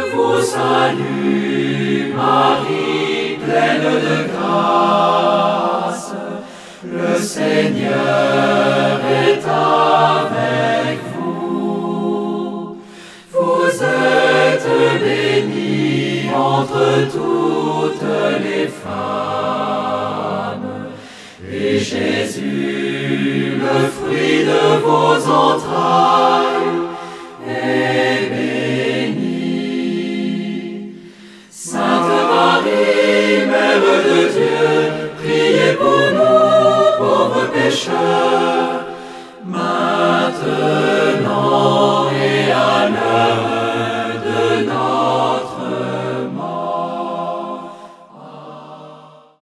vous salue, Marie, pleine de grâce. Le Seigneur est avec vous. Vous êtes bénie entre toutes les femmes. Et Jésus, le fruit de vos entrailles, est béni. Sainte Marie, Mère de Dieu, priez pour nous, pauvres pécheurs,